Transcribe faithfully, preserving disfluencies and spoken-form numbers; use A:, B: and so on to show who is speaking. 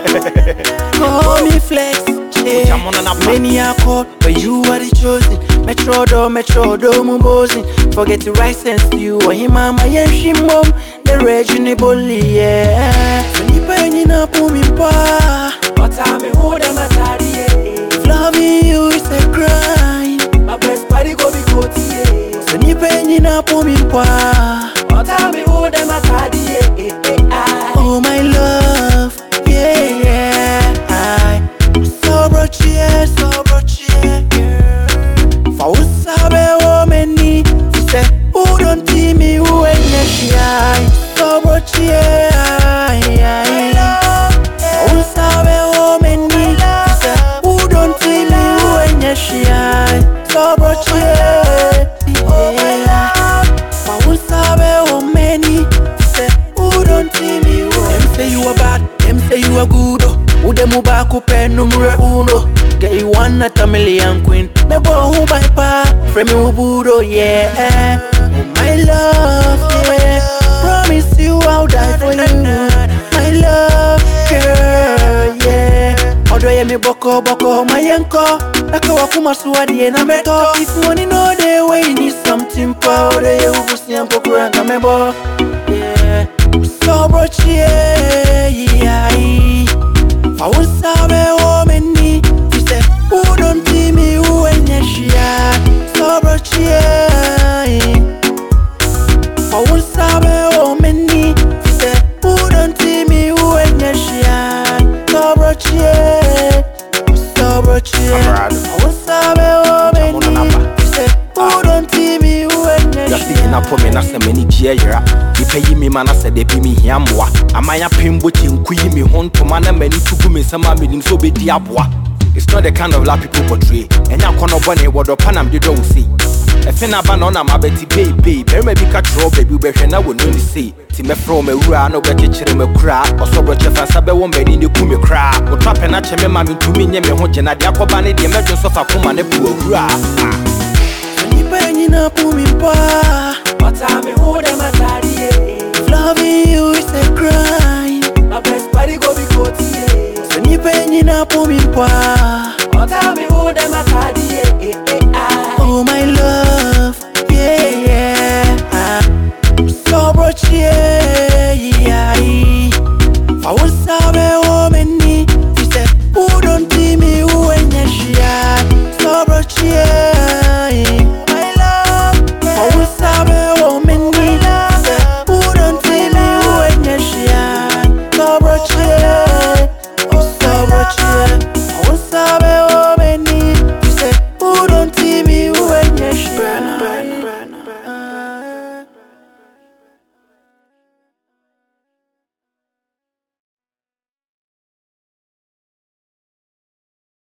A: Call me flex, yeah. Many are called, but you are the chosen. Metro do, metro do, mubozin. Forget to write sense to you. Or him, mama, yeah, she mom. The region bully, yeah. So ni penny na pumi pa. But I'm a hold them at If loving you is a crime, my best buddy go be good, yeah. So ni penny na pumi pa. But I'm a hold them at oh my love, yeah, yeah. I so broad, yeah, so broad, yeah, yeah. For who sabe woman ni, she said, who don't see me, who ain't yet she I. So broad, yeah, yeah. For who sabe woman ni, she said, who don't see me, who ain't yet she I. So broad, yeah, yeah. For who sabe woman ni, she said, who don't see me, who them say you are bad, them say you are good. Who them who back up and numero uno. Get you one at a million queen. Me boy who by pa, frame me who budo, yeah. Oh my love, yeah. Promise you I'll die for you. My love, girl, yeah. Odo ye me boko boko my yanko. Naka wakuma suwadi ye na meto. If money no day way you need something pa. Odo ye ubusi yampo kuranga mebo, yeah. So broad, yeah, yeah. For who sabe woman ni, she said, who don't see me, who ain't yet she I. So broad, yeah. For who sabe woman ni, she said, who don't see me, who ain't yet she I. So broad, yeah. So broad, yeah. For who sabe woman ni, she said, who don't see me, who ain't yet she I.
B: Na po me na se mani jiera di payi mi mana se de bi mi hiamwa amanya pembo chenku yi mi hontoma na mani tugu me sama menim so be di aboa. It's not the kind of love people portray. Enya kono bone wodo panam de do see. E fe na ba no na mabeti baby berma bi ka tro baby be hwe na wo no ni see. Ti me fro me wura no be kekere me kura osobro chefa sabe wo mani ne ku me kra wo trape na che me ma me ntumi nye me ho je na de akoba ne de medwo so fa koma ne pu wura.
A: Penny na pumi pa. But I'm a hold them at if loving you is a crime, my best buddy go be caught, yeah. So ni penny na pumi pa.